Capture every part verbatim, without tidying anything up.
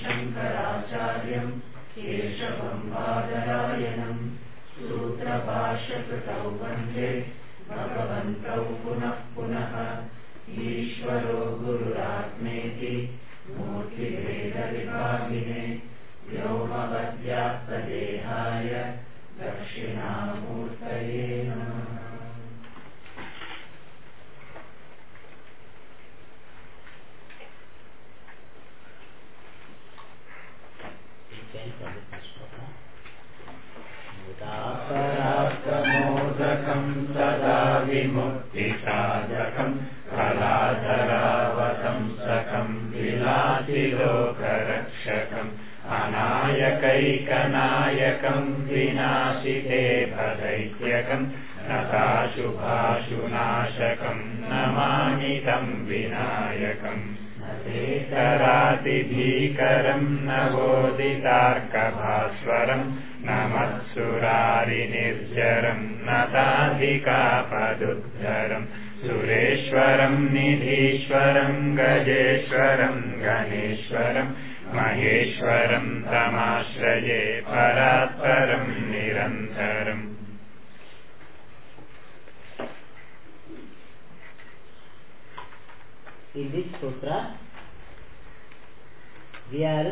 शङ्कराचार्यं केशवं बादरायणं सूत्रभाष्यकृतौ वन्दे भगवन्तौ पुनः पुनः। ईश्वरो गुरुरात्मेति मूर्तिभेदविभागिने व्योमवद्व्याप्तदेहाय दक्षिणामूर्तये नमः। मुदापराप्रमोदकं सदा विमुक्तिसाधकं कलाधरावतंसकं विलासिलोकरक्षकम् अनायकैकनायकं विनाशिते भदैत्यकं नताशुभाशुनाशकं नमामि तं विनायकम्। करातिभीकरं नवोदितार्कभास्वरं नमत्सुरारिनिर्जरं नताधिकापदुद्धरं सुरेश्वरं निधीश्वरं गजेश्वरं गणेश्वरं महेश्वरं तमाश्रये परात्परं निरन्तरम्। In this sutra, we are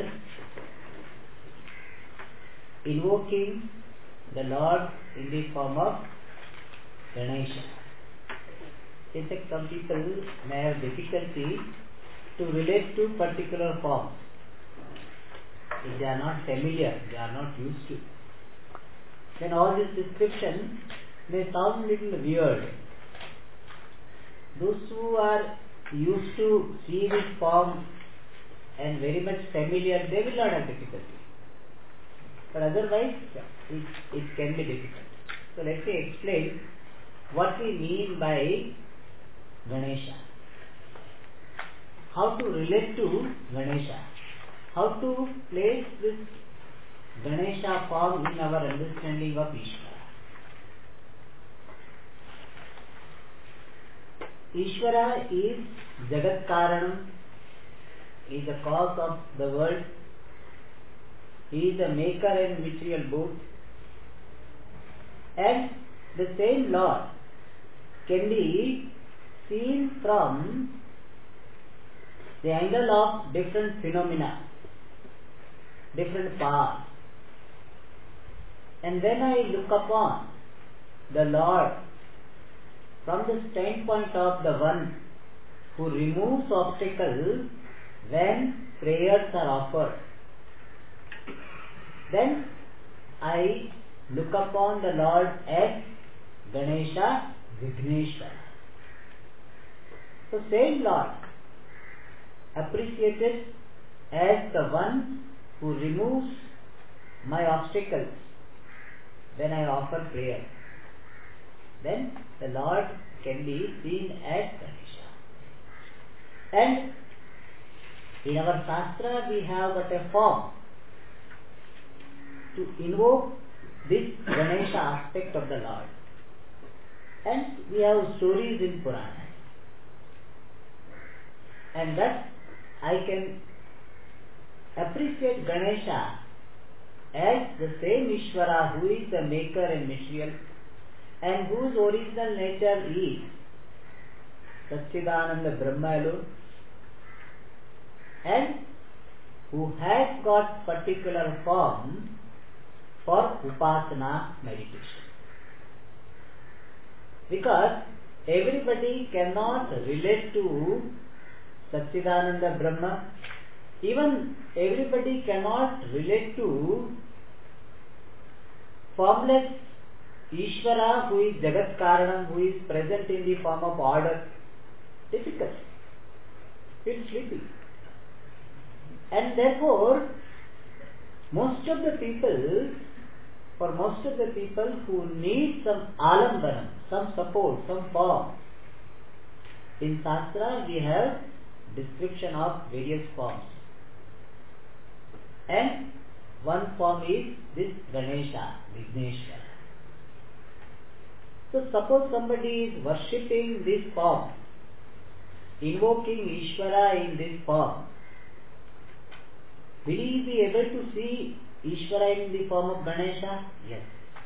invoking the Lord in the form of Ganesha. In fact, some people may have difficulty to relate to particular forms. If they are not familiar, they are not used to, then all this description may sound a little weird. Those who are used to see this form and very much familiar, they will not have difficulty. But otherwise, it, it can be difficult. So let me explain what we mean by Ganesha. How to relate to Ganesha. How to place this Ganesha form in our understanding of Ishvara. Ishvara is Jagat Karanam, is the cause of the world. He is the maker and material both. And the same Lord can be seen from the angle of different phenomena, different powers. And when I look upon the Lord from the standpoint of the one who removes obstacles when prayers are offered, then I look upon the Lord as Ganesha Vigneshwara. So same Lord appreciated as the one who removes my obstacles when I offer prayer. Then the Lord can be seen as Ganesha. And in our Shastra we have got a form to invoke this Ganesha aspect of the Lord. And we have stories in Purana. And thus I can appreciate Ganesha as the same Ishvara who is the maker and material, and whose original nature is Satchidananda Brahma alone, and who has got particular form for Upasana meditation. Because everybody cannot relate to Satchidananda Brahma, even everybody cannot relate to formless Ishvara who is Jagat Karanam, who is present in the form of order. Difficult. It's sleepy. And therefore, most of the people, for most of the people who need some alambanam, some support, some form, in Shastra we have description of various forms. And one form is this Ganesha, Vigneshwara. So suppose somebody is worshipping this form, invoking Ishvara in this form, Will he be able to see Ishvara in the form of Ganesha? Yes.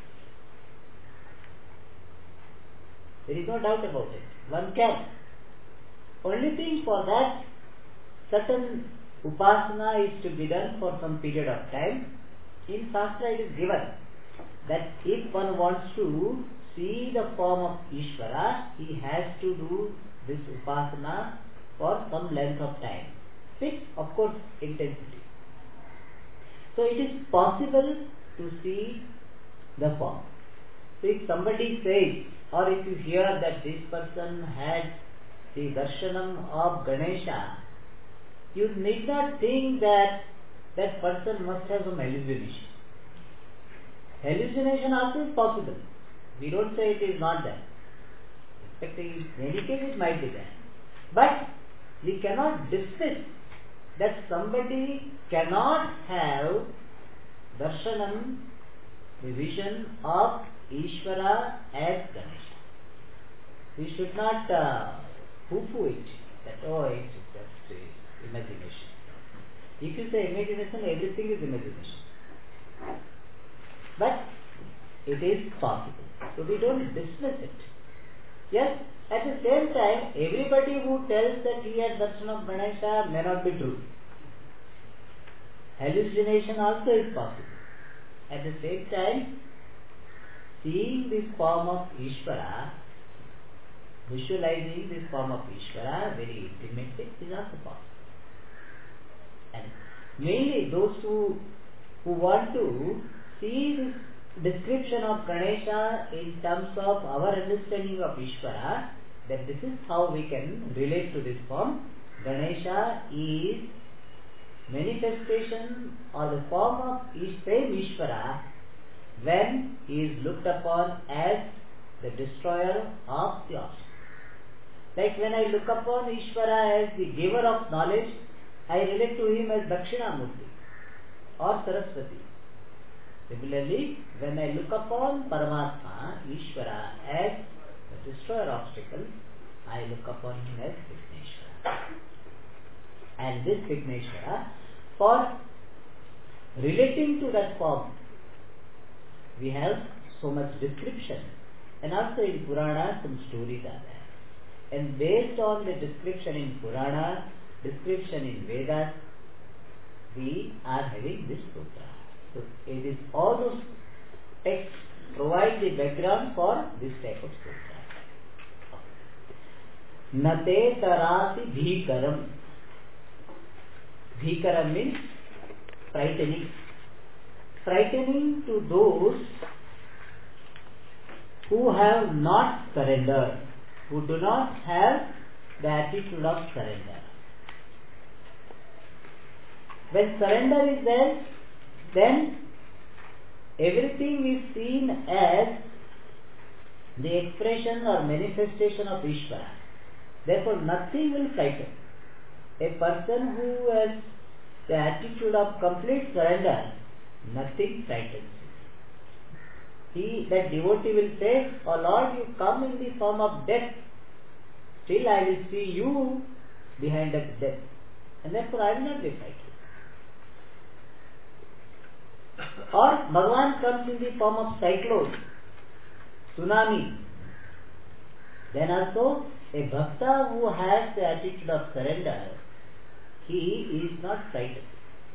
There is no doubt about it. One can. Only thing for that, certain upasana is to be done for some period of time. In Shastra it is given that if one wants to see the form of Ishvara, he has to do this upasana for some length of time. With, of course, intensity. So it is possible to see the form. So if somebody says, or if you hear that this person had the darshanam of Ganesha, you need not think that that person must have some hallucination. Hallucination also is possible. We don't say it is not there. In fact, in many cases it might be there. But we cannot dismiss that somebody cannot have darshanam, the vision of Ishvara as Ganesha. We should not uh, poo-poo it, that oh, it's just uh, imagination. If you say imagination, everything is imagination. But it is possible. So we don't dismiss it. Yes, at the same time, everybody who tells that he had darshan of Ganesha may not be true. Hallucination also is possible. At the same time, seeing this form of Ishvara, visualizing this form of Ishvara very intimately is also possible. And mainly those who who want to see this description of Ganesha in terms of our understanding of Ishvara, that this is how we can relate to this form. Ganesha is manifestation or the form of same Ishvara when he is looked upon as the destroyer of the obstacle. Like when I look upon Ishvara as the giver of knowledge, I relate to him as Dakshinamurti or Saraswati. Similarly, when I look upon Paramatma, Ishvara, as the destroyer of obstacles, I look upon him as Vigneshwara. And this Vigneshwara, for relating to that form, we have so much description. And also in Purana, some stories are there. And based on the description in Purana, description in Vedas, we are having this sutra. So it is all those texts provide the background for this type of sutra. Nate tarasi bhikaram. Bhikaram means frightening. Frightening to those who have not surrendered, who do not have the attitude of surrender. When surrender is there, then everything is seen as the expression or manifestation of Ishvara. Therefore, nothing will frighten. A person who has the attitude of complete surrender, nothing frightens him. He, that devotee will say, "Oh Lord, you come in the form of death. Still I will see you behind that death. And therefore I will not be frightened." Or Bhagavan comes in the form of cyclone, tsunami. Then also a bhakta who has the attitude of surrender, he is not frightened.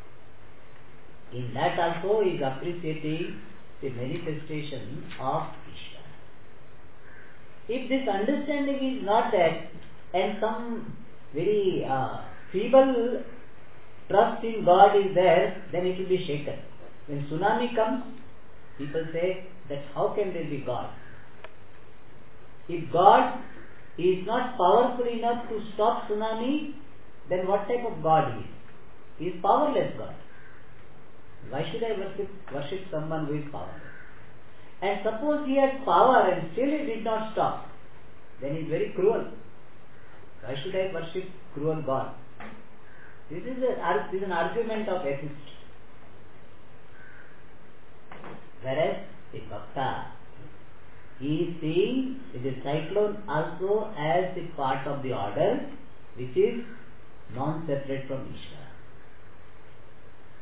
In that also he is appreciating the manifestation of Ishvara. If this understanding is not there and some very uh, feeble trust in God is there, then it will be shaken. When tsunami comes, people say that how can there be God? If God is not powerful enough to stop tsunami, then what type of God he is? He is powerless God. Why should I worship, worship someone who is powerless? And suppose he has power and still he did not stop, then he is very cruel. Why should I worship cruel God? This is, a, this is an argument of atheists. Whereas the bhakta, he is seeing the cyclone also as the part of the order which is non-separate from Ishvara.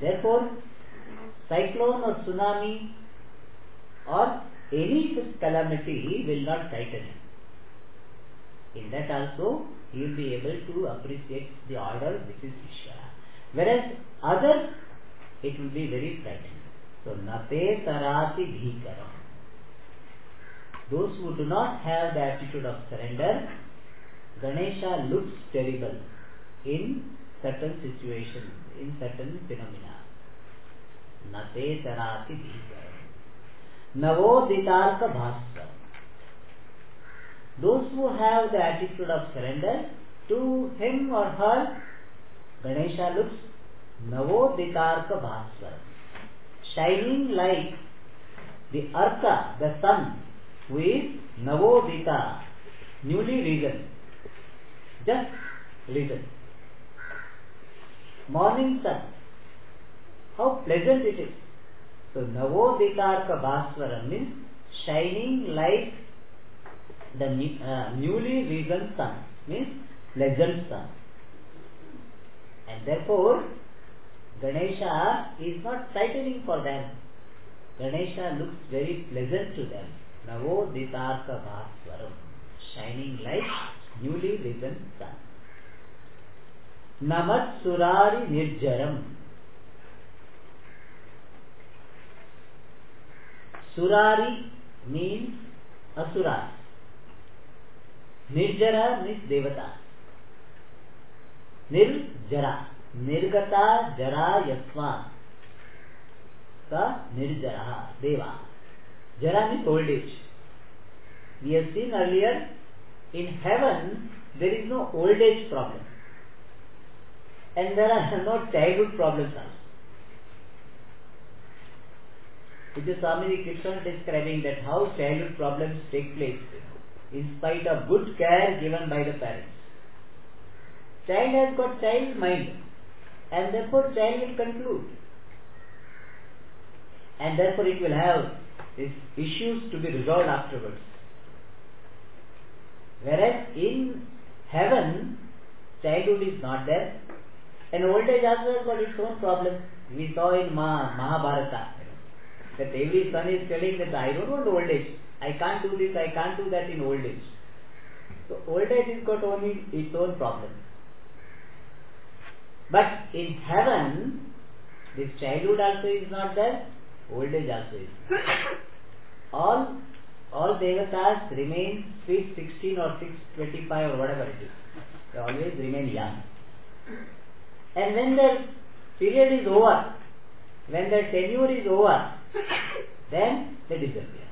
therefore cyclone or tsunami or any such calamity will not frighten him. In that also he will be able to appreciate the order which is Ishvara. Whereas others, it will be very frightening. So nate tarati bhikaram. Those who do not have the attitude of surrender, Ganesha looks terrible in certain situations, in certain phenomena. Nate tarati bhikaram. Navoditarka bhasra. Those who have the attitude of surrender, to him or her, Ganesha looks Navoditarka bhasra, shining like the Arka, the sun, who is Navodita, newly risen, just risen. Morning sun, how pleasant it is. So Navoditarka bhasra means shining like the uh, newly risen sun, means pleasant sun. And therefore Ganesha is not frightening for them. Ganesha looks very pleasant to them. Navoditarka bhaswaram, shining like newly risen sun. Namat surari nirjaram. Surari means asuras. Nirjara means devata. Nirjara, nirgata jara yasma, sa nirjara, deva. Jara means old age. We have seen earlier, in heaven there is no old age problem, and there are no childhood problems also. It is Swami Krishna describing that how childhood problems take place in spite of good care given by the parents. Child has got child mind, and therefore child will conclude, and therefore it will have its issues to be resolved afterwards. Whereas in heaven, childhood is not there, and old age also has got its own problem. We saw in Ma- Mahabharata that every son is telling that I don't want old age, I can't do this, I can't do that in old age. So old age has got only its own problem. But in heaven, this childhood also is not there, old age also is there. All, all devatas remain sweet sixteen or six twenty-five or whatever it is. They always remain young. And when their period is over, when their tenure is over, then they disappear.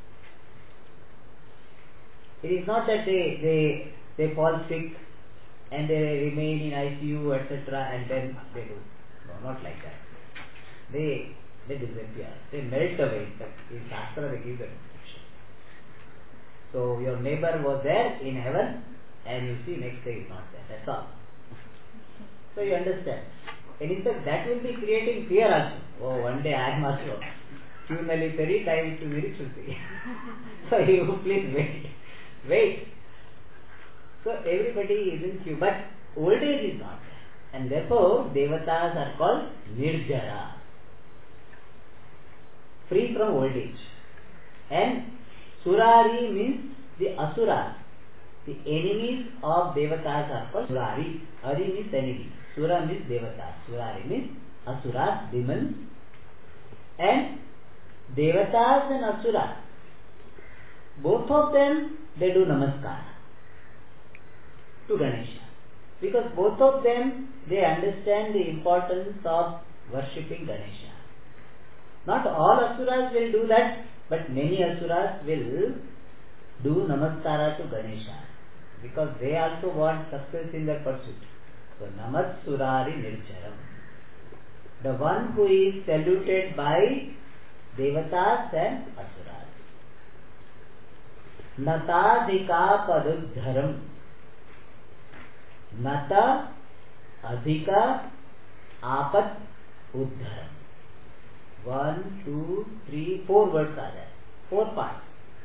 It is not that they, they, they fall sick and they remain in I C U, et cetera, and then they do. No, not like that. They they disappear. They melt away. In Shastra they give the description. So your neighbor was there in heaven, and you see next day is not there. That's all. So you understand. And in fact that will be creating fear also. Oh, one day I am also. Finally, very time to be rich. So you please wait. Wait. So everybody is in queue, but old age is not there. And therefore, devatas are called nirjara, free from old age. And surari means the asuras. The enemies of devatas are called surari. Ari means enemy. Sura means devatas. Surari means asuras, demons. And devatas and asuras, both of them, they do namaskar to Ganesha, because both of them, they understand the importance of worshipping Ganesha. Not all asuras will do that, but many asuras will do namaskara to Ganesha, because they also want success in their pursuit. So namat surari nirjaram, the one who is saluted by devatas and asuras. Natadhika padudharam. Nata adhika apat uddharam. One, two, three, four words are there. Four parts.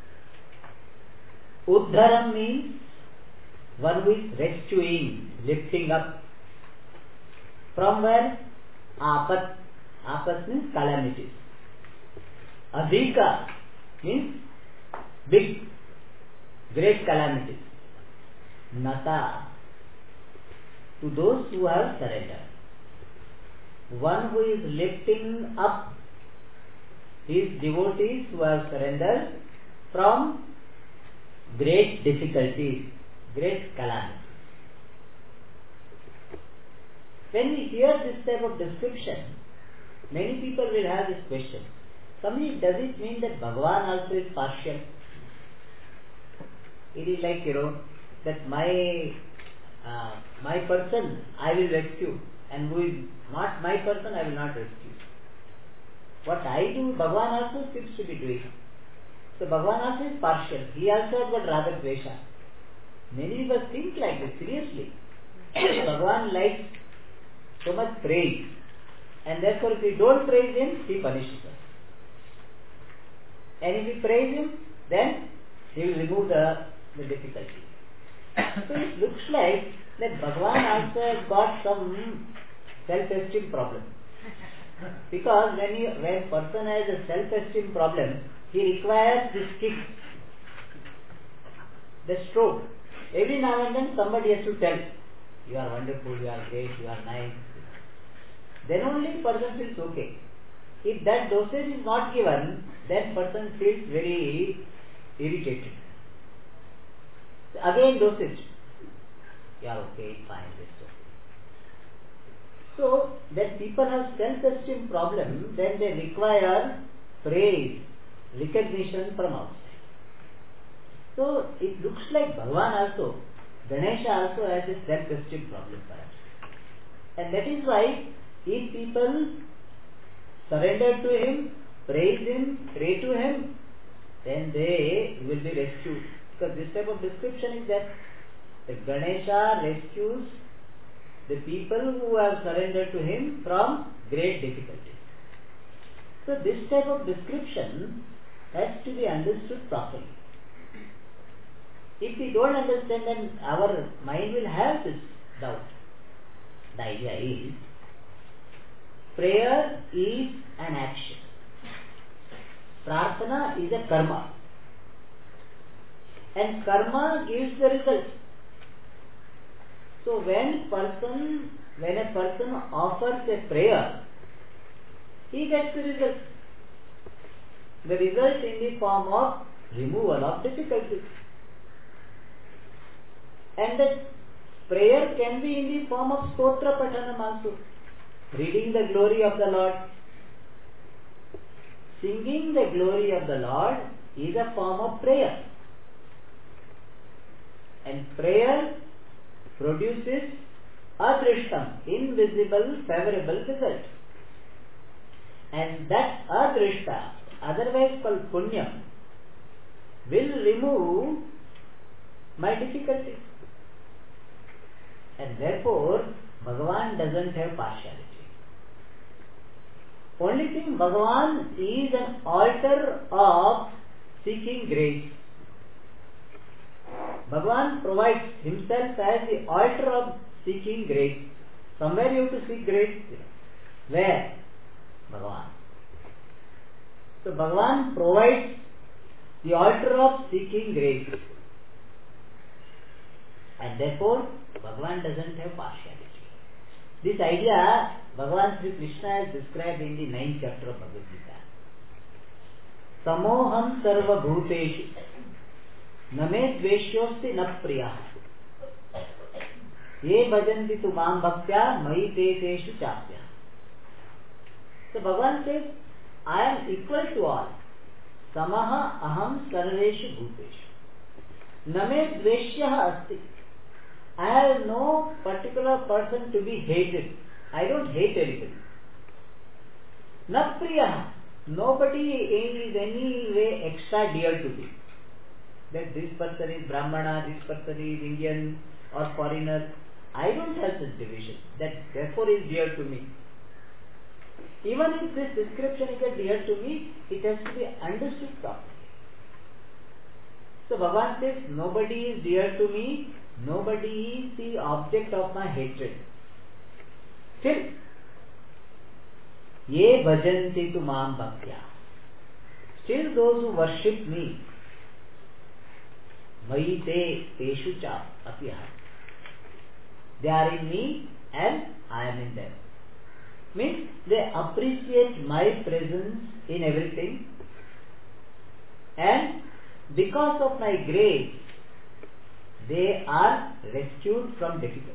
Uddharam means one who is rescuing, lifting up. From where? Apat. Apas means calamities. Adhika means big, great calamities. Nata, to those who have surrendered. One who is lifting up his devotees who have surrendered from great difficulties, great calamities. When we hear this type of description, many people will have this question. Somebody, does it mean that Bhagavan also is partial? It is like, you know, that my uh, my person I will rescue, and who is not my person I will not rescue. What I do, Bhagavan also seems to be doing. So Bhagavan also is partial. He also has got Raga Dvesha. Many people think like this, seriously. Bhagavan likes so much praise, and therefore if we don't praise him, he punishes us. And if we praise him, then he will remove the, the difficulty. So it looks like that Bhagavan also has got some self-esteem problem. Because when you, when person has a self-esteem problem, he requires this kick, the stroke. Every now and then somebody has to tell, you are wonderful, you are great, you are nice. Then only person feels okay. If that dosage is not given, then person feels very irritated. Again dosage. You are okay, fine, it's okay. So, when people have self-esteem problem, then they require praise, recognition from outside. So, it looks like Bhagavan also, Ganesha also has a self-esteem problem perhaps. And that is why, if people surrender to him, praise him, pray to him, then they will be rescued. Because this type of description is that the Ganesha rescues the people who have surrendered to him from great difficulties. So this type of description has to be understood properly. If we don't understand, then our mind will have this doubt. The idea is, prayer is an action. Prarthana is a karma. And karma gives the result. So when person, when a person offers a prayer, he gets the result. The result in the form of removal of difficulties. And that prayer can be in the form of stotra pathanam also. Reading the glory of the Lord. Singing the glory of the Lord is a form of prayer. And prayer produces adrishtam, invisible, favorable result. And that adrishta, otherwise called punyam, will remove my difficulties. And therefore, Bhagavan doesn't have partiality. Only thing, Bhagavan is an altar of seeking grace. Bhagavan provides himself as the altar of seeking grace. Somewhere you have to seek grace. Where? Bhagavan. So Bhagavan provides the altar of seeking grace. And therefore, Bhagavan doesn't have partiality. This idea, Bhagavan Sri Krishna has described in the ninth chapter of Bhagavad Gita. Samoham sarva bhuteshu name dveshyosti na priya ye bhajanti tu mam bhaktya mai te teshu chapya. So Bhagavan says, I am equal to all. Samaha aham sarveshu bhuteshu name dveshyaha asti. I have no particular person to be hated. I don't hate anybody. Na priya. Nobody is any way extra dear to me. That this person is Brahmana, this person is Indian or foreigner. I don't have such division. That therefore is dear to me. Even if this description is dear to me, it has to be understood properly. So Bhagavan says, nobody is dear to me. Nobody is the object of my hatred. Still, Ye bhajanti tu mam bhaktya. Still those who worship me, Mayi te teshu cha apyaha. They are in me and I am in them. Means they appreciate my presence in everything, and because of my grace, they are rescued from difficulties.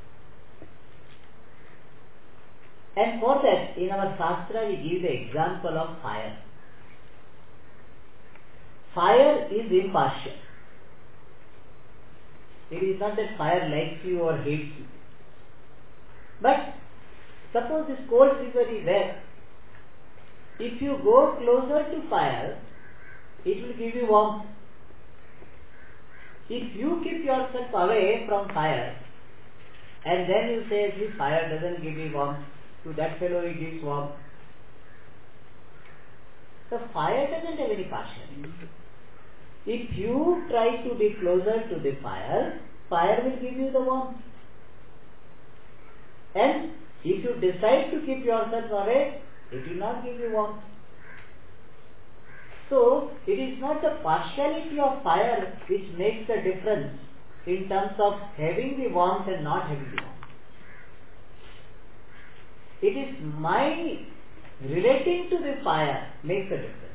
And for that, in our Shastra, we give the example of fire. Fire is impartial. It is not that fire likes you or hates you. But suppose this cold river is there. If you go closer to fire, it will give you warmth. If you keep yourself away from fire, and then you say, this fire doesn't give me warmth, to that fellow it gives warmth. The fire doesn't have any partiality. If you try to be closer to the fire, fire will give you the warmth. And if you decide to keep yourself away, it will not give you warmth. So, it is not the partiality of fire which makes the difference in terms of having the warmth and not having the warmth. It is my relating to the fire makes the difference.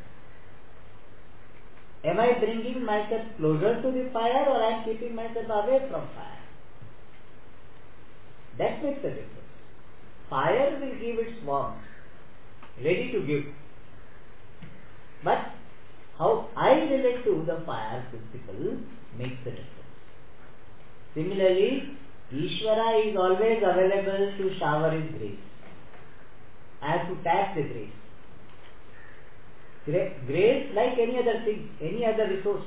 Am I bringing myself closer to the fire, or I am keeping myself away from fire? That makes the difference. Fire will give its warmth, ready to give. But how I relate to the fire principle makes the difference. Similarly, Ishvara is always available to shower His grace. I have to tap the grace. Grace, like any other thing, any other resource,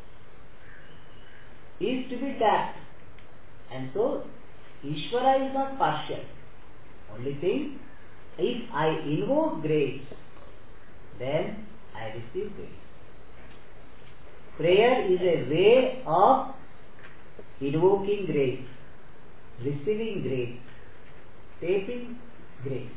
is to be tapped. And so, Ishvara is not partial. Only thing, if I invoke grace, then I receive grace. Prayer is a way of invoking grace, receiving grace, taking grace.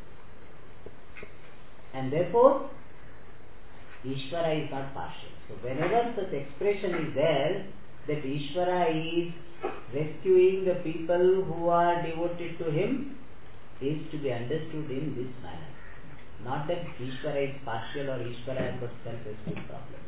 And therefore, Ishvara is not partial. So whenever such expression is there, that Ishvara is rescuing the people who are devoted to Him, is to be understood in this manner. Not that Ishvara is partial or Ishvara has got self-esteem problem.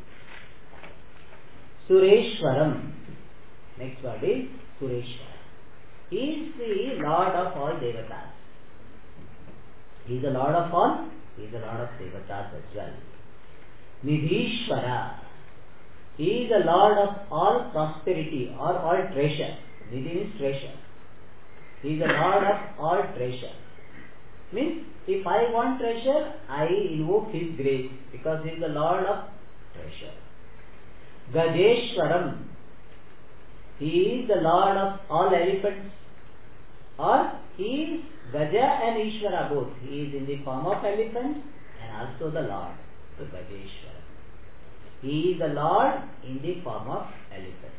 Sureshwaram. Next word is Sureshwara. He is the Lord of all Devatas. He is the Lord of all. He is the Lord of Devatas as well. Nidhishvara. He is the Lord of all prosperity or all treasure. Nidhi means treasure. He is the Lord of all treasure. Means, if I want treasure, I invoke His grace, because He is the Lord of treasure. Gajeshwaram. He is the Lord of all elephants, or He is Gaja and Ishvara both. He is in the form of elephant and also the Lord. So Gajeshwaram. He is the Lord in the form of elephant.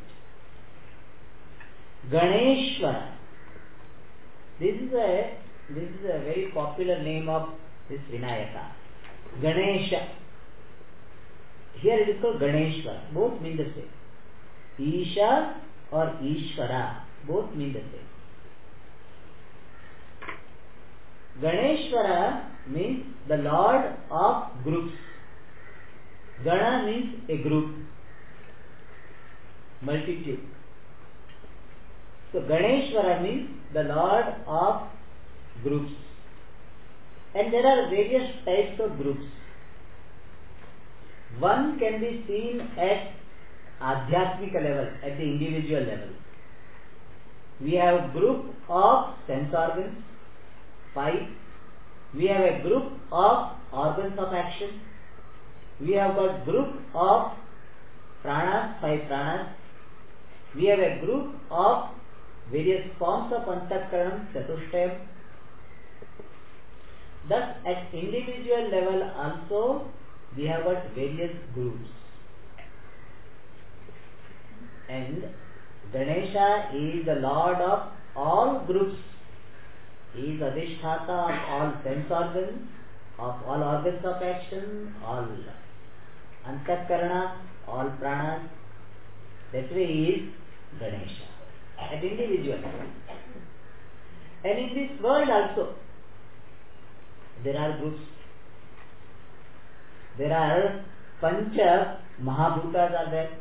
Ganeshwara. This is a this is a very popular name of this Vinayaka. Ganesha. Here it is called Ganeshwara. Both mean the same. Isha or Ishvara, both mean the same. Ganeshwara means the Lord of groups. Gana means a group, multitude. So Ganeshwara means the Lord of groups. And there are various types of groups. One can be seen at Adhyatmika level, at the individual level. We have a group of sense organs, five. We have a group of organs of action. We have got group of pranas, five pranas. We have a group of various forms of antakaranam, chatushtayam. Thus, at individual level also, we have got various groups. And Ganesha is the Lord of all groups. He is Adhisthata of all sense organs. of all organs of action, all Antakarana, all pranas. That way is Ganesha at individual level. And in this world also, there are groups. There are Pancha Mahabhutas are there,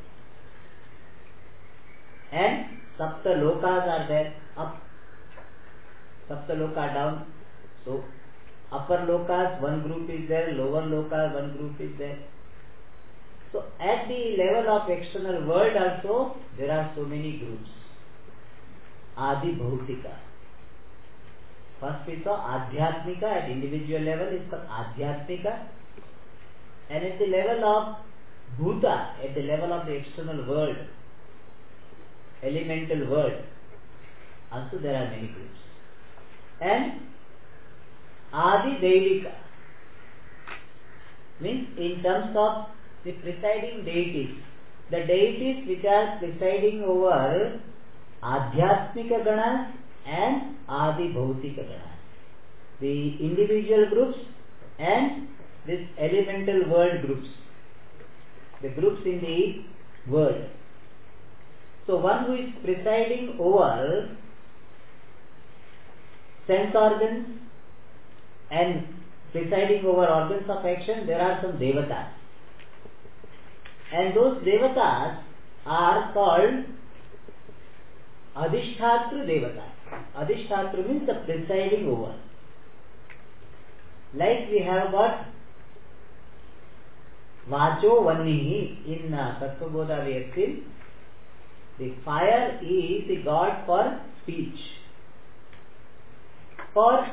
and Sapta Lokas are there, up. Sapta Loka down. So upper Lokas, one group is there, lower Lokas, one group is there. So at the level of external world also, there are so many groups. Adi Bhautika. First we saw Adhyatmika, at individual level is called Adhyatmika. And at the level of Bhuta, at the level of the external world, elemental world, also there are many groups. And Adi Devika means in terms of the presiding deities, the deities which are presiding over Adhyatmika Ganas and Adi Bhautika Ganas, the individual groups and this elemental world groups, the groups in the world. So one who is presiding over sense organs and presiding over organs of action, there are some devatas. And those devatas are called Adhishtatru devatas. Adhishtatru means the presiding over. Like we have got Vacho Vannihi in uh, Tattvabodha we have seen. The fire is the god for speech. For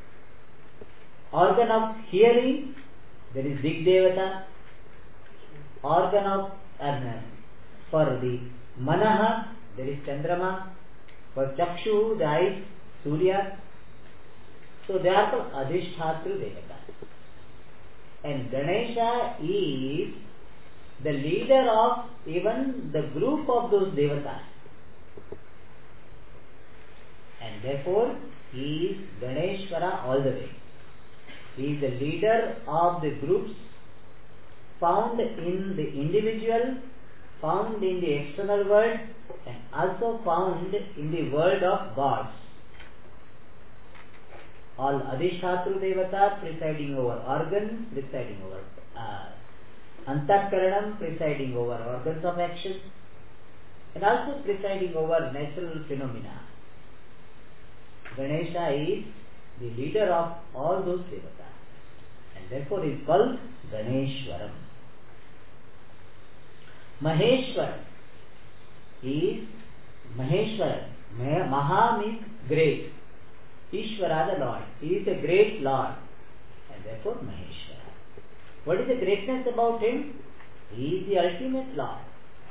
organ of hearing, there is Dig Devata. Organ of uh, for the Manaha, there is Chandrama. For Chakshu, the eyes, Surya. So they are called Adhishtatru Devatas. And Ganesha is the leader of even the group of those Devatas. And therefore, he is Ganeshwara all the way. He is the leader of the groups found in the individual, found in the external world, and also found in the world of gods. All Adhishtatru Devata presiding over organs, presiding over uh, Antakaranam, presiding over organs of action, and also presiding over natural phenomena. Ganesha is the leader of all those Devatas, and therefore is called Ganeshwaram. Maheshwar is Maheshwar. Maha means great. Ishvara the Lord. He is a great Lord, and therefore Maheshwara. What is the greatness about him? He is the ultimate Lord.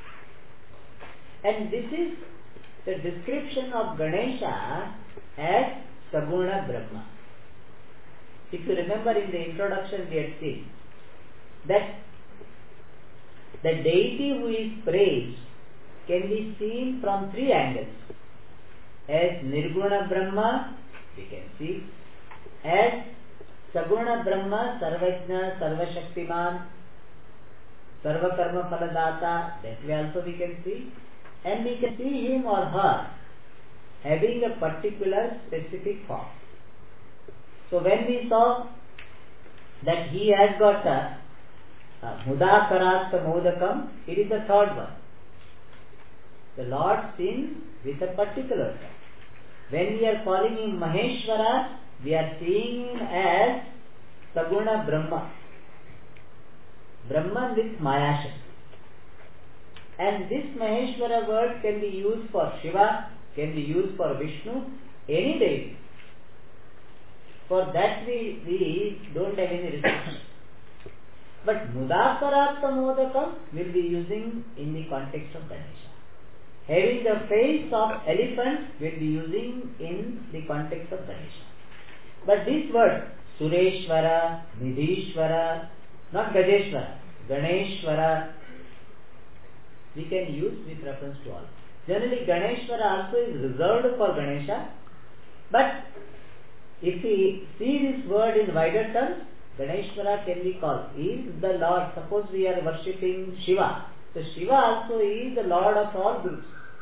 And this is the description of Ganesha as Saguna Brahma. If you remember in the introduction we had seen that the deity who is praised can be seen from three angles. As Nirguna Brahma, we can see. As Saguna Brahma, Sarvajna, Sarvashaktiman, Sarvakarma Phaladata, that way also we can see. And we can see him or her having a particular specific form. So when we saw that he has got a Mudakarasta Modakam, it is the third one. The Lord seen with a particular form. When we are calling him Maheshwara, we are seeing him as Saguna Brahma. Brahman with Maya Shakti. And this Maheshwara word can be used for Shiva, can be used for Vishnu, any deity. For that we, we don't have any restriction. But Mudakaratta Modakam will be using in the context of Ganesha. Having the face of elephant will be using in the context of Ganesha. But this word, Sureshwara, Nidhishwara, not Gajeshwara, Ganeshwara, we can use with reference to all. Generally, Ganeshwara also is reserved for Ganesha, but if we see this word in wider terms, Ganeshwara can be called. He is the Lord. Suppose we are worshipping Shiva. So Shiva also is the Lord of all groups.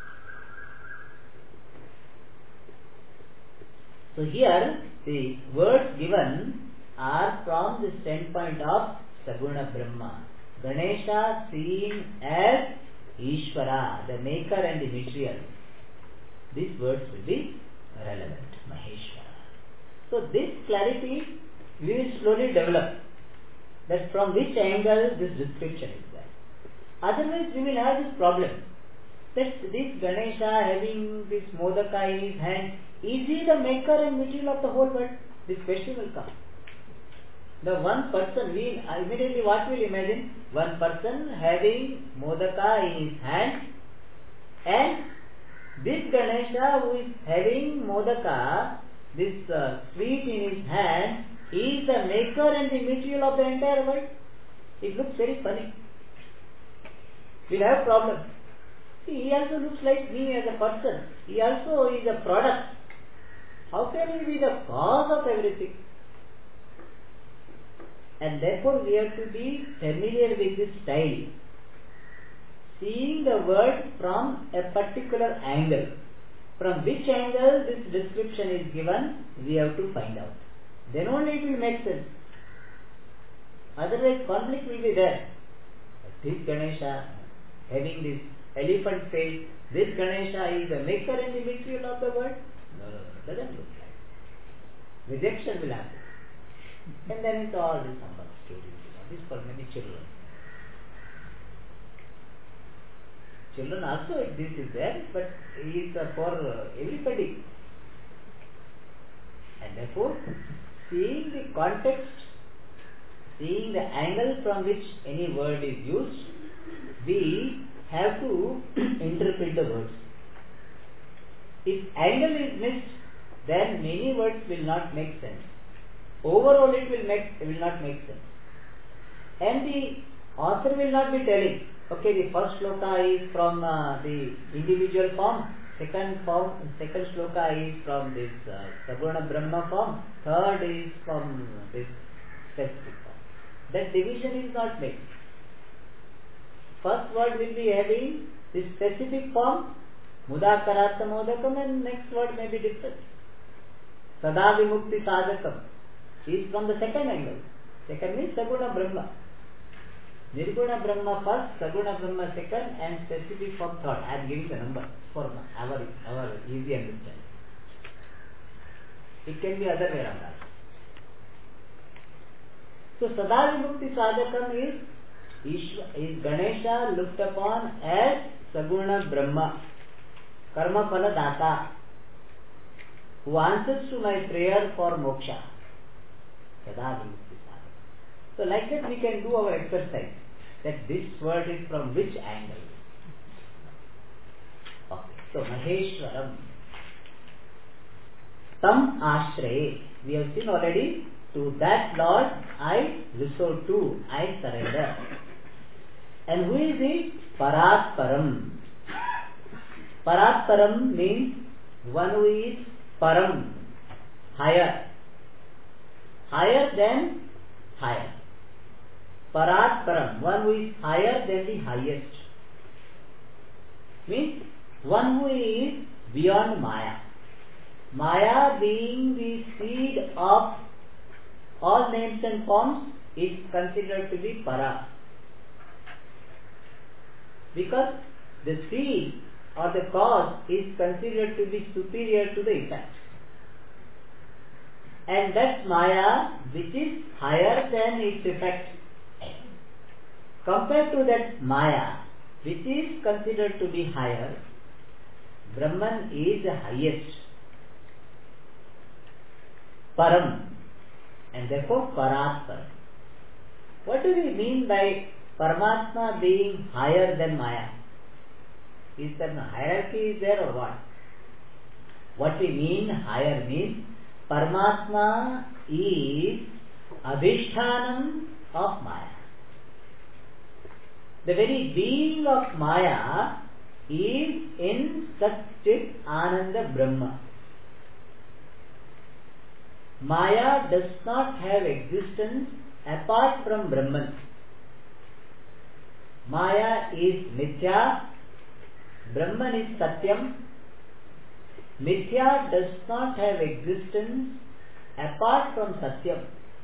So here the words given are from the standpoint of Saguna Brahma. Ganesha seen as Ishvara, the maker and the material. These words will be relevant. Maheshwara. So this clarity we will slowly develop. That from which angle this description is there. Otherwise we will have this problem. That this Ganesha having this Modaka in his hand, is he the maker and material of the whole world? This question will come. The one person, we immediately what will imagine? One person having Modaka in his hand, and this Ganesha who is having Modaka, this uh, sweet in his hand, is the maker and the material of the entire world. It looks very funny. We'll have problem. See, he also looks like me as a person. He also is a product. How can he be the cause of everything? And therefore we have to be familiar with this style. Seeing the word from a particular angle. From which angle this description is given, we have to find out. Then only it will make sense. Otherwise conflict will be there. This Ganesha having this elephant face, this Ganesha is the maker and the material of the world? No, no, no, doesn't look like. Rejection will happen. And then it's all this number of stories. You know, this for many children. Children also this is there, but it is uh, for uh, everybody. And therefore, seeing the context, seeing the angle from which any word is used, we have to interpret the words. If angle is missed, then many words will not make sense. Overall it will make will not make sense. And the author will not be telling, okay, the first shloka is from uh, the individual form, second form, second shloka is from this uh, Saguna Brahma form, third is from this specific form. That division is not made. First word will be having this specific form, Mudakarartha Modakam, and next word may be different. Sada Vimukti Sadakam is from the second angle. Second means Saguna Brahma. Nirguna Brahma first, Saguna Brahma second, and specific form third. I am giving the number for our, our easy understanding. It can be other way around. So Sada Vimukti Sadakam is Ishva, is Ganesha looked upon as Saguna Brahma, Karma Phala Data, who answers to my prayer for moksha. Sada Vimukti Sadakam. So like that we can do our exercise, that this word is from which angle. Okay. So Maheshwaram. Tam Ashraye. We have seen already, to that Lord I resort to, I surrender. And who is it? Paratparam. Paratparam means one who is param, higher. Higher than higher. Paratparam, one who is higher than the highest. Means one who is beyond Maya. Maya being the seed of all names and forms is considered to be para. Because the seed or the cause is considered to be superior to the effect. And that's Maya which is higher than its effect. Compared to that Maya which is considered to be higher, Brahman is the highest. Param. And therefore Paratparam. What do we mean by Paramatma being higher than Maya? Is there no hierarchy is there or what? What we mean higher means Paramatma is Adhishtanam of Maya. The very being of Maya is in Satchit Ananda Brahma. Maya does not have existence apart from Brahman. Maya is Mithya, Brahman is Satyam. Mithya does not have existence apart from Satyam.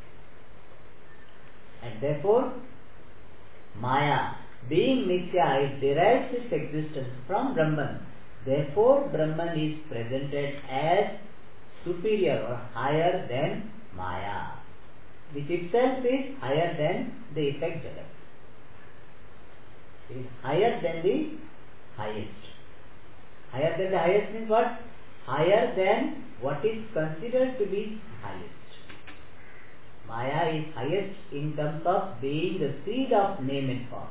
And therefore, Maya, being Mithya, it derives its existence from Brahman. Therefore, Brahman is presented as superior or higher than Maya, which itself is higher than the effect Jagat. It is higher than the highest. Higher than the highest means what? Higher than what is considered to be highest. Maya is highest in terms of being the seed of name and form.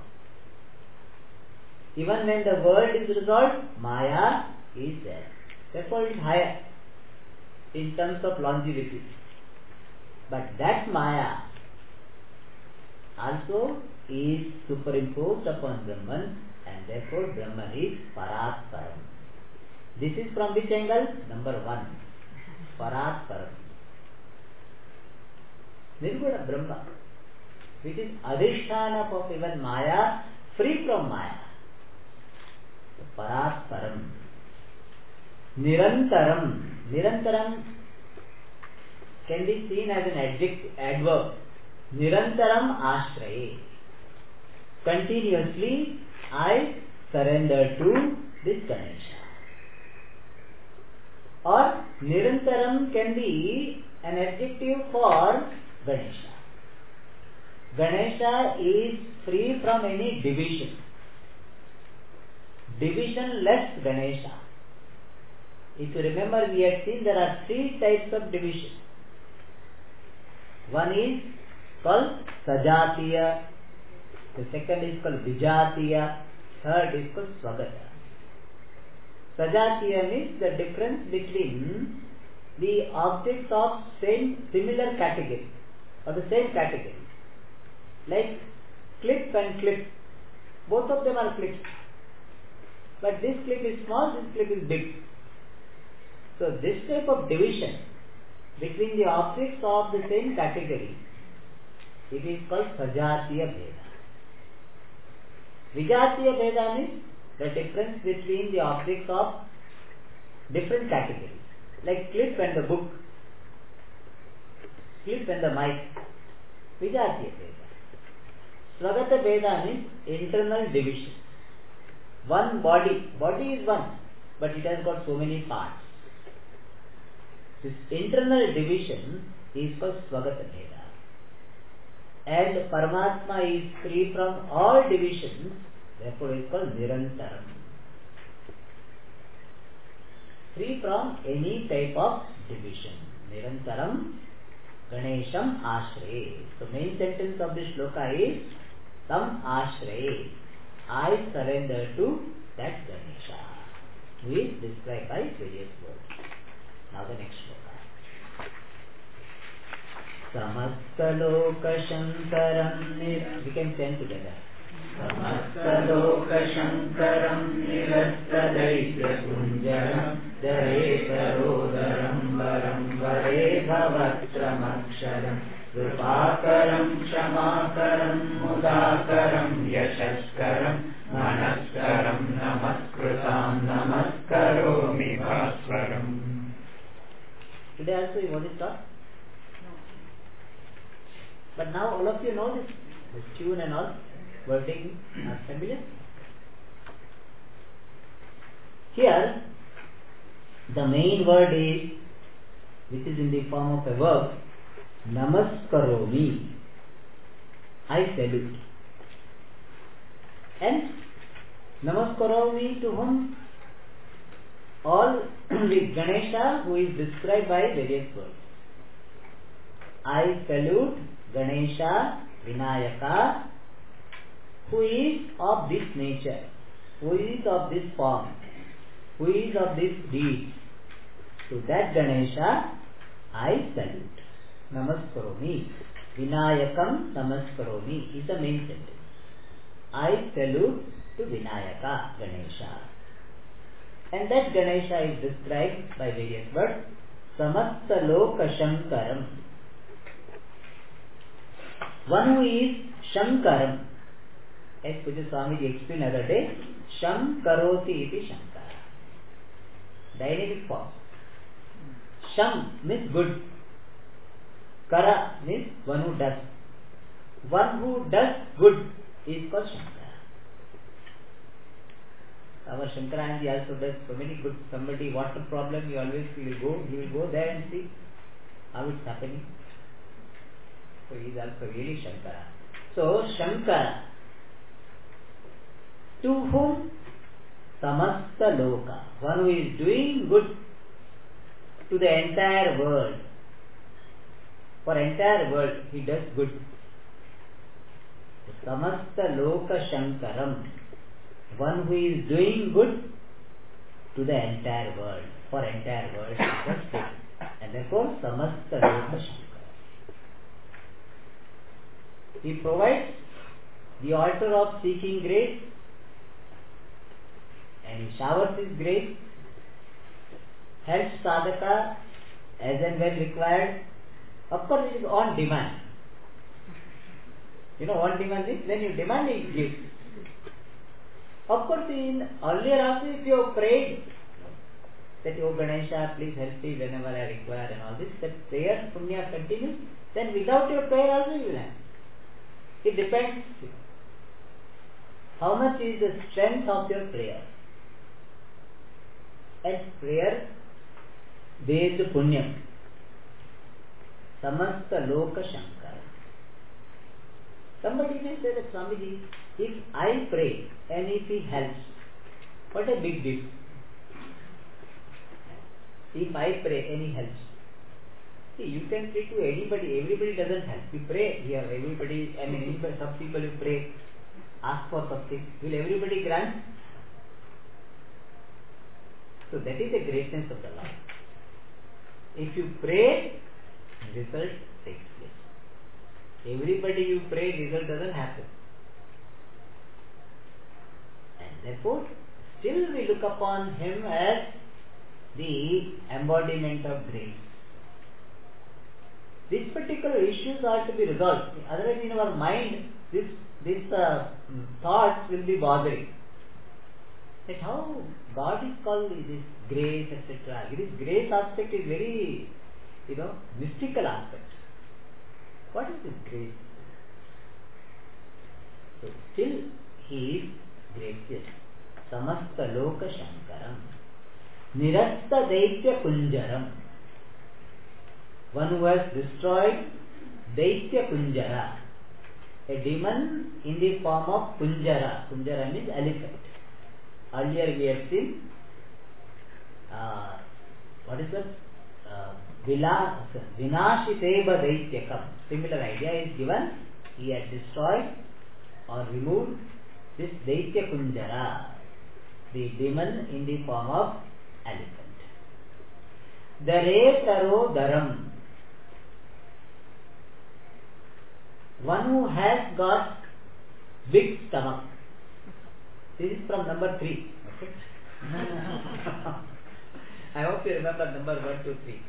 Even when the world is resolved, Maya is there. Therefore it is higher in terms of longevity. But that Maya also is superimposed upon Brahman, and therefore Brahman is Paratparam. This is from which angle? Number one. Paratparam. Nirguna Brahma, which is Adhisthana of even Maya, free from Maya. So, Paratparam. Nirantaram. Nirantaram can be seen as an adjective, adverb. Nirantaram ashraye. Continuously I surrender to this Ganesha. Or Nirantaram can be an adjective for Ganesha. Ganesha is free from any division. Divisionless Ganesha. If you remember, we had seen there are three types of division. One is called Sajatiya, the second is called Vijatiya, third is called Swagata. Sajatiya means the difference between the objects of same similar category or the same category. Like clip and clip, both of them are clips, but this clip is small, this clip is big. So this type of division between the objects of the same category, it is called Sajatiya Bheda. Vijatiya Bheda means the difference between the objects of different categories, like clip and the book, clip and the mic. Vijatiya Bheda. Swagata Bheda means internal division. One body, body is one, but it has got so many parts. This internal division is called Swagata Bheda. And Paramatma is free from all divisions, therefore it is called Nirantaram. Free from any type of division. Nirantaram Ganesham Ashraye. So main sentence of this shloka is Tam Ashraye. I surrender to that Ganesha, who is described by various words. Now the next shloka. Samastaloka Shankaram Nir. We can chant together. Samastaloka Shankaram Nirastadaitya Kunjaram Dare Sarodaram Varam Vare Bhavatramaksharam Krupakaram Kshamaakaram Mudakaram Yashaskaram Manaskaram Namaskrutam Namaskaromi Bhaswaram. Today also you want to start? No. But now all of you know this, this tune and all, wording are familiar. Here, the main word is, which is in the form of a verb, Namaskaromi. I salute. And Namaskaromi to whom? All with Ganesha, who is described by various words. I salute Ganesha Vinayaka, who is of this nature, who is of this form, who is of this deed. To that Ganesha I salute. Namaskaromi. Vinayakam Namaskaromi is the main sentence. I salute to Vinayaka, Ganesha. And that Ganesha is described by various words. Samastaloka Shankaram. One who is Shankaram. As Pujya Swamiji explained other day, Shankaroti iti Shankara. Dynamic form. Sham means good. Kara means one who does. One who does good is called Shankara. Our Shankarayana also does so many good. Somebody water problem, he always he will go, he will go there and see how it's happening. So he is also really Shankara. So Shankara, to whom Samasta Loka, one who is doing good to the entire world. For entire world he does good. Samasta Loka Shankaram, one who is doing good to the entire world. For entire world he does good. And therefore Samasta Loka Shankara. He provides the altar of seeking grace, and he showers his grace, helps sadhaka as and when required. Of course, it is on demand. You know, on demand is when you demand, he gives. Of course, in earlier also, if you have prayed that, O Ganesha, please help me whenever I require and all this, that prayer, punya continues, then without your prayer also you will have. It depends how much is the strength of your prayer. And prayer based punyam. Samasta Loka Shankara. Somebody may say that, Swamiji, if I pray and if he helps, what a big deal. If I pray and he helps. See, you can pray to anybody, everybody doesn't help. You pray here, everybody, I mean, anybody, some people you pray, ask for something. Will everybody grant? So that is the greatness of the Lord. If you pray, result takes place. Everybody you pray, result doesn't happen. And therefore, still we look upon him as the embodiment of grace. These particular issues are to be resolved. Otherwise, in our mind, this these uh, thoughts will be bothering. That how God is called this grace, et cetera. This grace aspect is very, you know, mystical aspect. What is this grace? So still he is gracious. Samasta Loka Shankaram. Nirasta Daitya Kunjaram. One who has destroyed Daitya Kunjara, a demon in the form of Kunjara. Kunjara means elephant. Earlier we have seen, uh, what is that? Uh, Vinashiteva Daityakam. Similar idea is given. He has destroyed or removed this Daitya Kunjara, the demon in the form of elephant. Daretaro Dharam. One who has got big stomach. This is from number three. Okay? I hope you remember number one, two, three.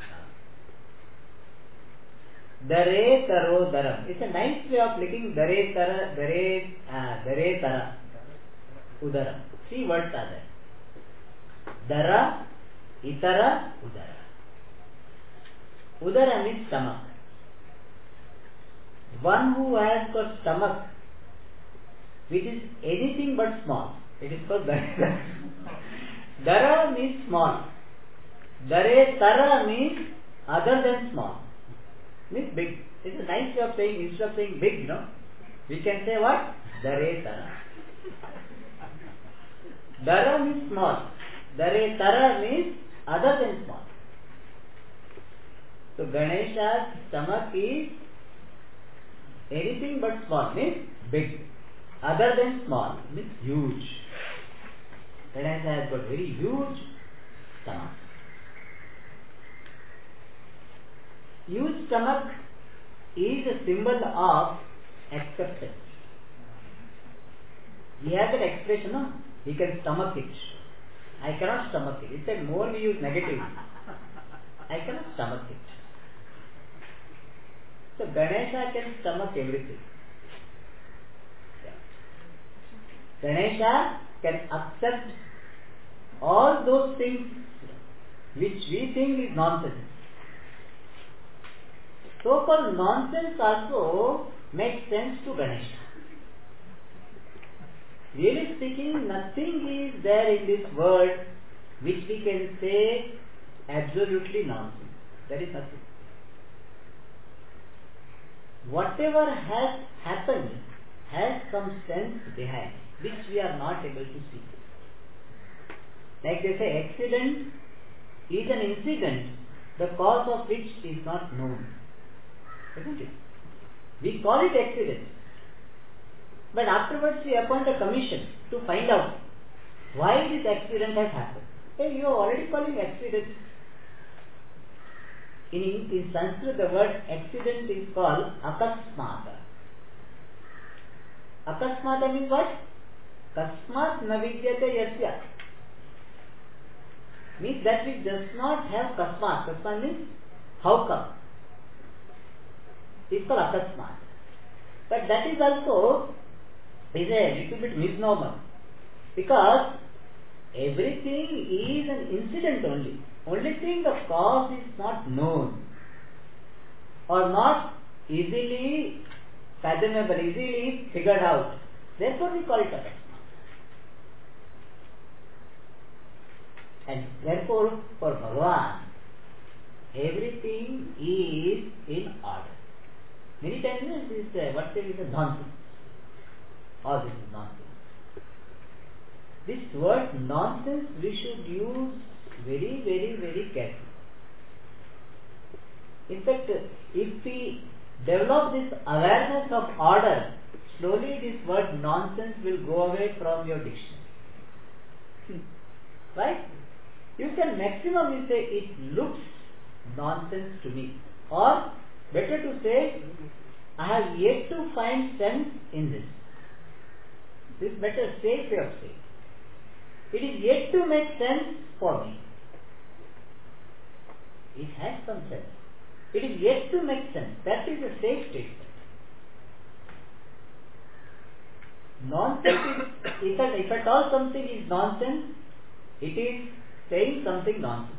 Dare Taro Dharam. It's a nice way of looking Dare Tara, Dare, uh, Dare Tara, Udaram. Three words are there. Dara, Itara, Udara. Udara means stomach. One who has got stomach which is anything but small, it is called Dara. Dara means small. Dare Tara means other than small. Means big. It's a nice way of saying, instead of saying big, you know, we can say what? Dare Tara. Dara means small. Dare Tara means other than small. So Ganesha's stomach is anything but small, means big. Other than small means huge. Ganesha has got very huge stomach. Huge stomach is a symbol of acceptance. He has an expression, no? He can stomach it. I cannot stomach it. It's a more we use negative. I cannot stomach it. So Ganesha can stomach everything. Yeah. Ganesha can accept all those things which we think is nonsense. So-called nonsense also makes sense to Ganesha. Really speaking, nothing is there in this world which we can say absolutely nonsense. There is nothing. Whatever has happened has some sense behind, which we are not able to see. Like they say, accident is an incident, the cause of which is not known. Isn't it? We call it accident. But afterwards we appoint a commission to find out why this accident has happened. Hey, you are already calling accident. In, in Sanskrit, the word accident is called akasmata. Akasmata means what? Kasmat navidyate yasya. Means that which does not have kasmat. Kasmat means how come? It's called akasmat. But that is also is a little bit misnomer. Because everything is an incident only. Only thing the cause is not known or not easily fathomable, easily figured out. Therefore we call it akasmat. And therefore for Bhagavan, everything is in order. Many times this is uh, what there is a nonsense. All this is nonsense. This word nonsense we should use very, very, very carefully. In fact, if we develop this awareness of order, slowly this word nonsense will go away from your dictionary. Right? You can maximum say it looks nonsense to me. Or better to say, I have yet to find sense in this. This is better safe way of saying. It is yet to make sense for me. It has some sense. It is yet to make sense. That is a safe statement. Nonsense is, if at, if at all something is nonsense, it is saying something nonsense.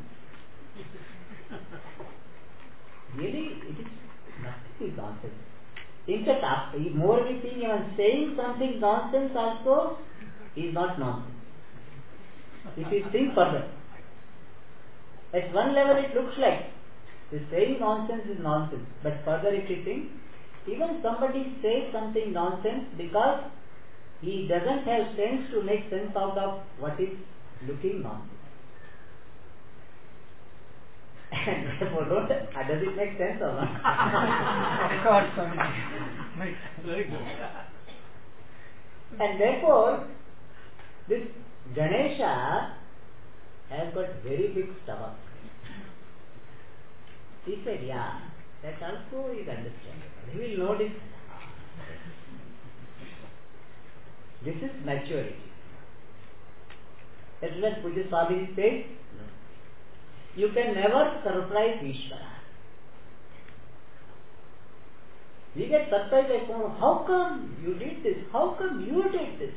Really, it is nothing is nonsense. In fact, more we think even saying something nonsense also is not nonsense. If you think further, at one level it looks like the saying nonsense is nonsense, but further if you think, even somebody says something nonsense because he doesn't have sense to make sense out of what is looking nonsense. And therefore, don't, uh, does it make sense or not? Of course, makes very good. And therefore, this Ganesha has got very big stomach. He said, yeah, that also is understandable. He will notice this is maturity. That's what Pujya Swami says. You can never surprise Ishvara. We get surprised by someone, how come you did this? How come you did this?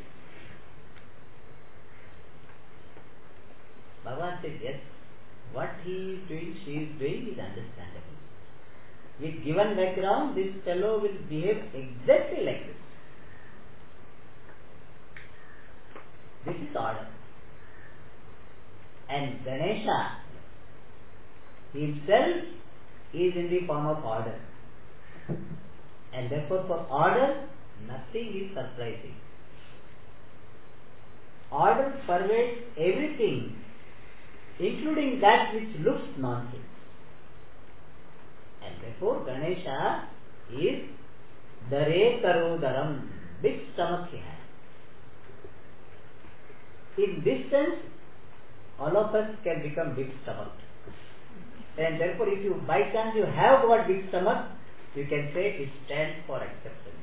Bhagavan said, yes, what he is doing, she is doing is understandable. With given background, this fellow will behave exactly like this. This is order. And Ganesha himself is in the form of order. And therefore for order, nothing is surprising. Order pervades everything, including that which looks nonsense. And therefore Ganesha is Dare Karodaram, big stomach he has. In this sense, all of us can become big stomach. And therefore if you by chance you have got big stomach, you can say it stands for acceptance.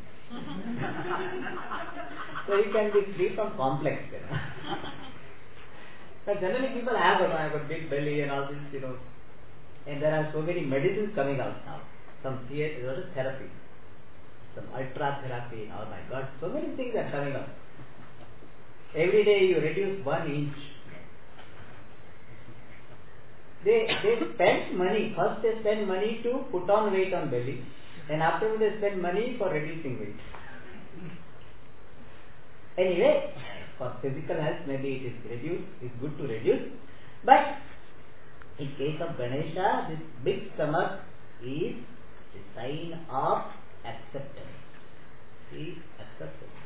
So you can be free from complex. You know. But generally people have got, I have got big belly and all this, you know. And there are so many medicines coming out now. some theater, therapy, some ultra therapy. Oh my God, so many things are coming up. Every day you reduce one inch. They they spend money. First they spend money to put on weight on belly, and afterwards they spend money for reducing weight. Anyway, for physical health, maybe it is reduced. It's good to reduce, but in case of Ganesha, this big stomach is a sign of acceptance. He accepts it.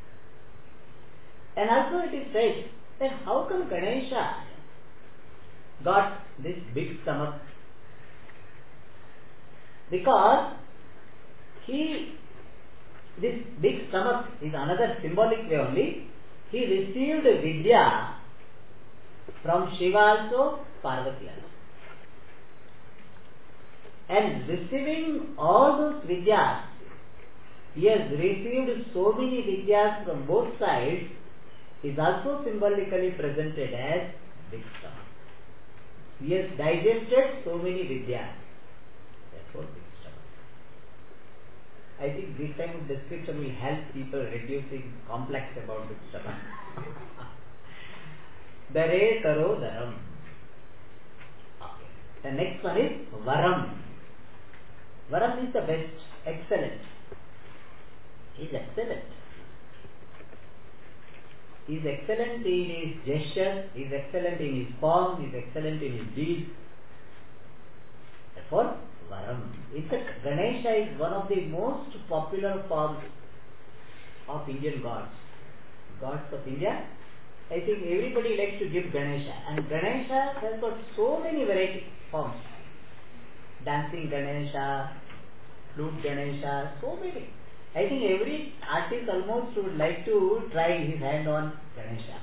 And also it is said that how come Ganesha got this big stomach? Because he, this big stomach is another symbolic way only. He received Vidya from Shiva also, Parvati also. And receiving all those Vidyas, he has received so many Vidyas from both sides, is also symbolically presented as big stomach. He has digested so many Vidyas, therefore big stomach. I think this kind of description will help people reducing complex about big stomach. Dare Taro Dharam. Okay. The next one is Varam. Varam is the best, excellent. He is excellent. He is excellent in his gestures, he is excellent in his form, he is excellent in his deeds. Therefore, Varam. In fact, Ganesha is one of the most popular forms of Indian gods. Gods of India. I think everybody likes to give Ganesha, and Ganesha has got so many variety forms. Dancing Ganesha, flute Ganesha, so many. I think every artist almost would like to try his hand on Ganesha.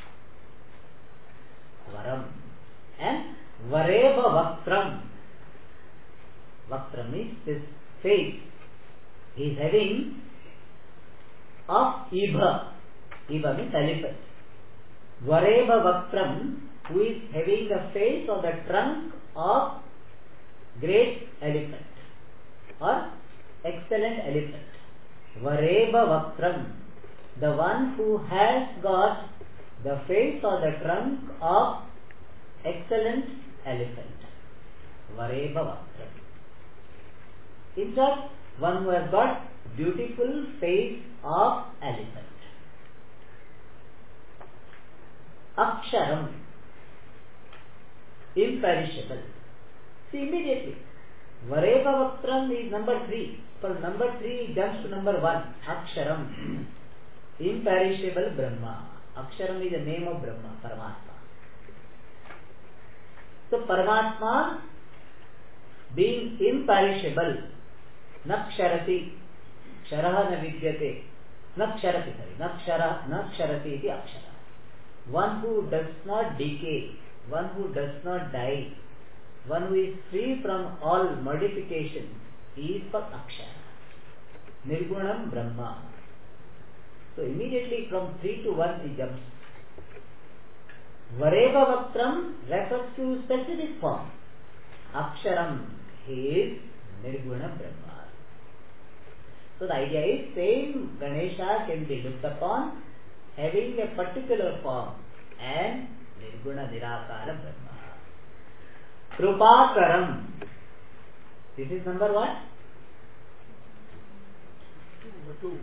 Varam. And Vareva Vaktram. Vaktram means this face. He is having of Ibha. Ibha means elephant. Vareva Vaktram, who is having the face or the trunk of great elephant or excellent elephant. Vareva Vaktram, the one who has got the face or the trunk of excellent elephant. Vareva Vaktram. In short, one who has got beautiful face of elephant. Aksharam, imperishable. See immediately, Vareva Vaktram is number three. For number three, it jumps to number one. Aksharam, imperishable Brahma. Aksharam is the name of Brahma, Paramatma. So Paramatma, being imperishable, Naksharati, Ksharaha na vidyate, Naksharati, sorry, Nakshara, Naksharati iti Akshara. One who does not decay, one who does not die, one who is free from all modifications, is for Akshara. Nirgunam Brahma. So immediately from three to one he jumps. Vareva Vaktram refers to specific form. Aksharam, he is Nirguna Brahma. So the idea is same Ganesha can be looked upon having a particular form and Nirguna Nirakara Brahma. Krupakaram. This is number what? Number two.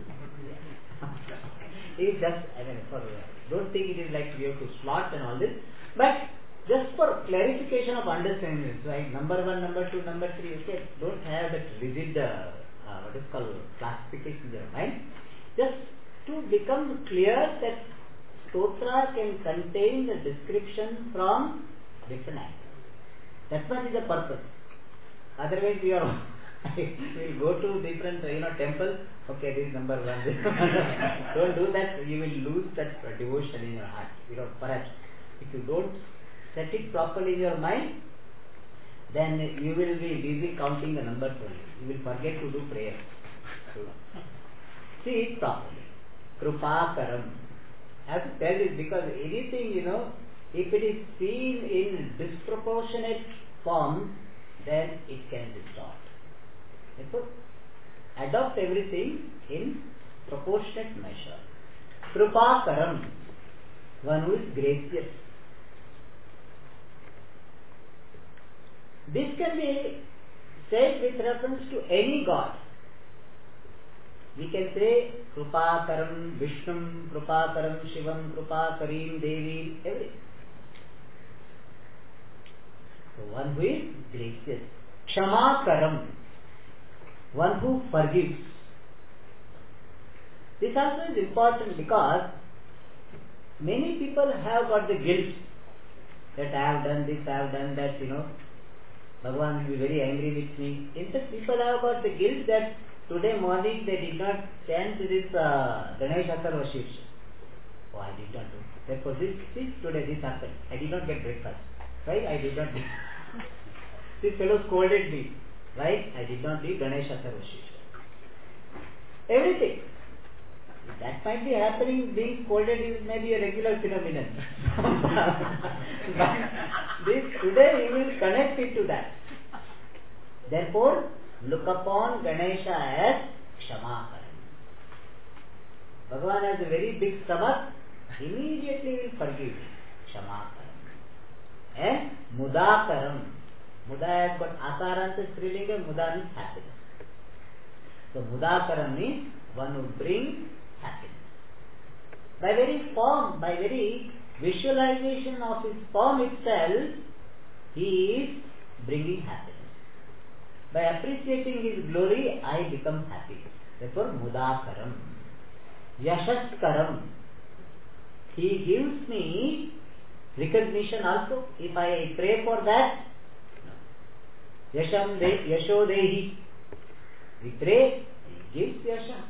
It is just, I mean, for, don't think it is like we have to slot and all this, but just for clarification of understanding, right? Number one, number two, number three, okay, don't have that rigid, uh, uh, what is called classification in your mind. Just to become clear that Stotra can contain the description from different angles. That much is the purpose. Otherwise, we are we will go to different, you know, temples. Okay, this is number one. This don't do that. You will lose that devotion in your heart. You know, perhaps if you don't set it properly in your mind, then you will be busy counting the numbers only. You will forget to do prayer. So, see it properly. Krupakaram. I have to tell this because anything, you know, if it is seen in disproportionate form, then it can distort. Therefore, adopt everything in proportionate measure. Krupakaram, one who is gracious. This can be said with reference to any god. We can say Krupakaram Vishnum, Krupakaram Shivam, Krupakarim Devi, everything. So one who is gracious. Kshama-karam, one who forgives. This also is important because many people have got the guilt that I have done this, I have done that, you know, Bhagavan will be very angry with me. In fact, people have got the guilt that today morning they did not chant this uh, Ganesh Atharvashir. Oh, I did not do. Therefore, this, this today this happened. I did not get breakfast. Right? I did not do. This fellow scolded me. Right? I did not do Ganesh Atharvashir. Everything. That might be happening, being scolded is maybe a regular phenomenon. But this today you will connect it to that. Therefore, look upon Ganesha as Kshama-karam. Bhagavan has a very big stomach, immediately will forgive. Kshama-karam. And Mudakaram. Muda has got Akaranta Strilinga, Muda means happiness. So Mudakaram means one who brings happiness. By very form, by very visualization of his form itself, he is bringing happiness. By appreciating his glory, I become happy. Therefore, Mudakaram. Yashaskaram. He gives me recognition also. If I pray for that, Yasham de, Yashodehi. We pray, he gives Yasha.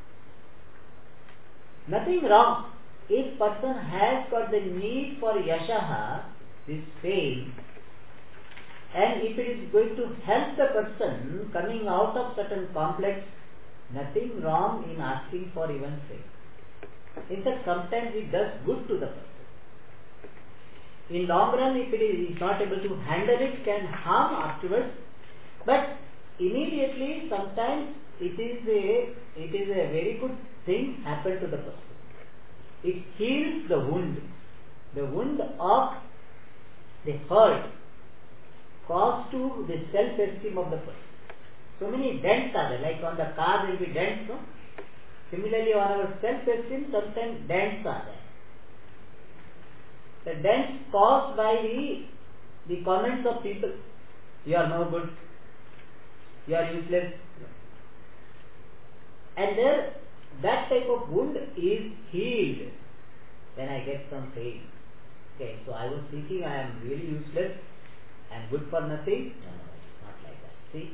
Nothing wrong. If person has got the need for Yashaha, this fame, and if it is going to help the person coming out of certain complex, nothing wrong in asking for even fame. In fact, sometimes it does good to the person. In long run, if it is not able to handle it, can harm afterwards. But immediately, sometimes it is a it is a very good thing happen to the person. It heals the wound, the wound of the hurt caused to the self-esteem of the person. So many dents are there, like on the car there will be dents, no? Similarly, on our self-esteem, sometimes dents are there. The dents caused by the, the comments of people. You are no good. You are useless. And there, that type of wound is healed when I get some fame. Okay, so I was thinking I am really useless and good for nothing. No, no, it's not like that. See,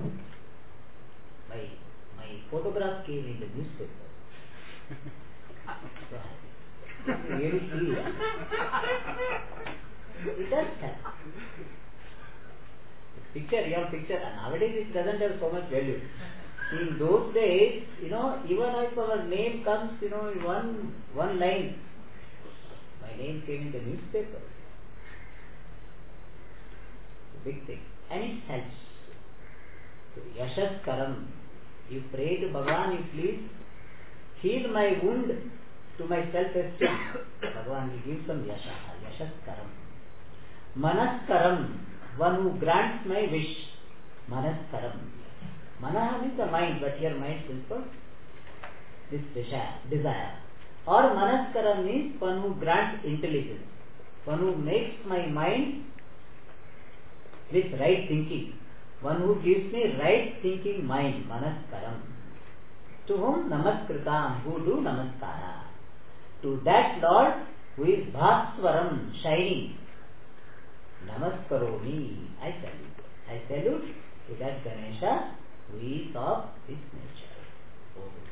my my photograph came in the newspaper. Really feel that. It does happen. Picture, your picture, and nowadays it doesn't have so much value. In those days, you know, even if our name comes, you know, in one one line, my name came in the newspaper. It's a big thing. And it helps. So, Yashaskaram. You pray to Bhagavan, you please heal my wound to my self-esteem. Bhagavan will give some Yashaha. Yashaskaram. Manaskaram. One who grants my wish. Manaskaram. Manaha means the mind, but here mind stands for this desire. desire. Or Manaskaram means one who grants intelligence. One who makes my mind with right thinking. One who gives me right thinking mind. Manaskaram. To whom Namaskritam, who do Namaskara. To that Lord who is Bhaswaram, shining. Namaskaromi, I salute. I salute to that Ganesha who is of this nature.